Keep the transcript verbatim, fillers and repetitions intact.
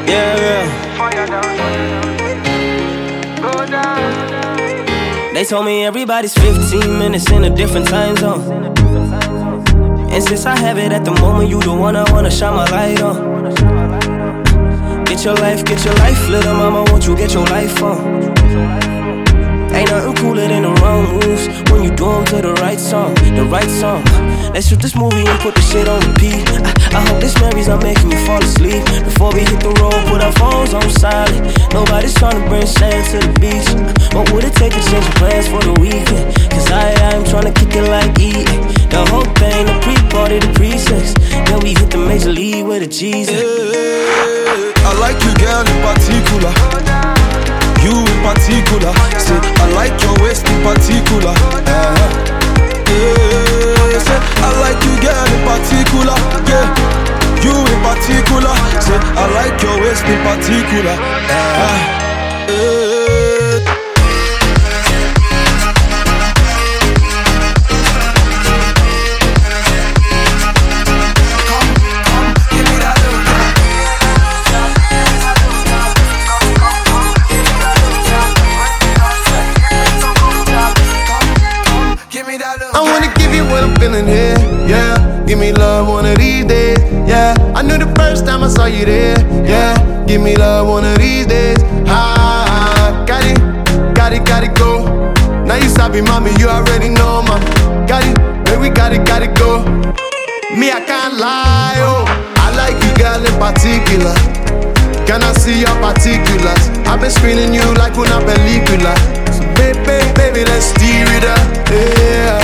Yeah, yeah. They told me everybody's fifteen minutes in a different time zone. And since I have it at the moment, you the one I wanna shine my light on. Get your life, get your life, little mama, won't you get your life on? Ain't nothing cooler than the wrong moves when you do them to the right song, the right song. Let's shoot this movie and put the shit on repeat. I, I hope this memories are making me fall asleep. Before we hit the road, put our phones on silent. Nobody's trying to bring shame to the beach. What would it take to change your plans for the weekend? Cause I, I'm trying to kick it like eating. The whole thing, the pre-party, the pre-sex. Then we hit the major league with a Jesus. Yeah, I like you, girl, in particular. You in particular. Say, I like your waist in particular. Uh-huh. Yeah, say, I like you, girl, in particular. Yeah, you in particular. Say, I like your waist in particular. Uh-huh. Yeah. Feeling here, yeah. Give me love one of these days, yeah. I knew the first time I saw you there, yeah. Give me love one of these days, ah. Got it, got it, got it, go. Now you sabi, mommy, you already know, ma. Got it, baby, got it, got it, go. Me, I can't lie, oh. I like you, girl, in particular. Can I see your particulars? I've been screening you like una película. So, baby, baby, let's steer it up, yeah.